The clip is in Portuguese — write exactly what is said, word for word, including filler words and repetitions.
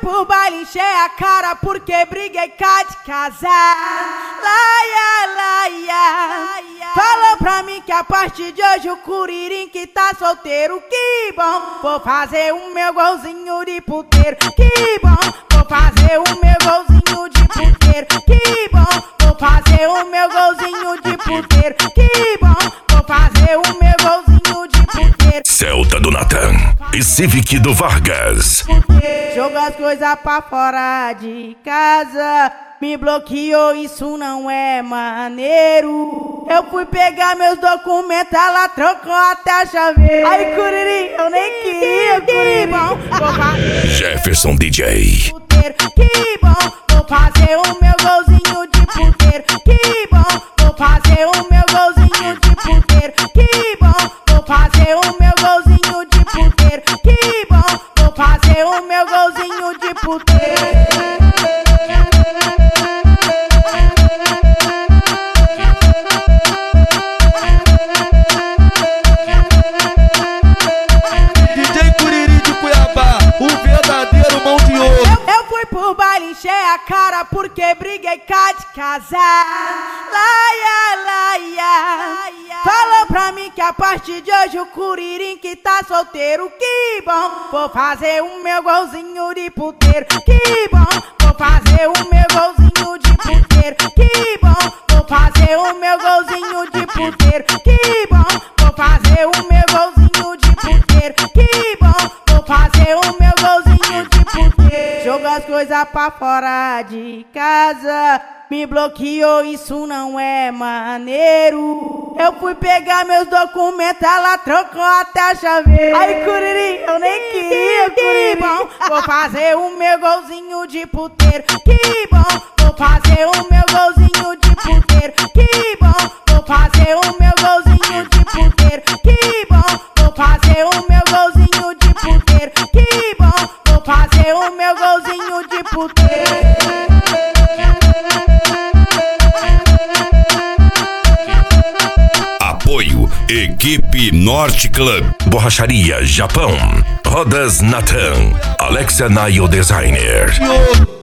pro baile encher a cara porque briguei cá de casar. Laia, laia. Falou pra mim que a partir de hoje o Curirim que tá solteiro. Que bom, vou fazer o meu golzinho de puteiro. Que bom, vou fazer o meu golzinho de puteiro. Que bom, vou fazer o meu golzinho de puteiro. Que bom, vou fazer o meu golzinho de puteiro. Celta do Natan e Civic do Vargas. Joga as coisas pra fora de casa. Me bloqueou, isso não é maneiro. Eu fui pegar meus documentos, ela trocou até a chaveira. Ai, Curirim, eu nem queria, que bom, vou fazer Jefferson D J. puteiro. Que bom, vou fazer o meu golzinho de puteiro. Que bom, vou fazer o meu golzinho de puteiro. Que bom, vou fazer o meu golzinho de puteiro. Que bom, vou fazer o meu golzinho de puteiro. D J Curirim de Cuiabá, o verdadeiro mão de ouro. Eu fui pro baile encher a cara porque briguei cá de casar. Laia, laia. Falou pra mim que a partir de hoje o Curirim que tá solteiro. Que bom, vou fazer o meu golzinho de puteiro. Que bom, vou fazer o meu golzinho de puteiro. Que bom, vou fazer o meu golzinho de puteiro. Que bom, vou fazer o meu golzinho de puteiro. Que bom, vou fazer o meu golzinho de puteiro. Joga as coisas pra fora de casa. Me bloqueou, isso não é maneiro. Eu fui pegar meus documentos, ela trocou até a chaveira. Ai, Curirim, eu nem queria, que bom, vou fazer o meu golzinho de puteiro. Que bom, vou fazer o meu golzinho de puteiro. Que bom, vou fazer o meu golzinho de puteiro. Que bom, vou fazer o meu golzinho de puteiro. Que bom, vou fazer o meu golzinho de puteiro. Apoio Equipe Norte Club, Borracharia Japão, Rodas Natan, Alexa Nail Designer. De ouro.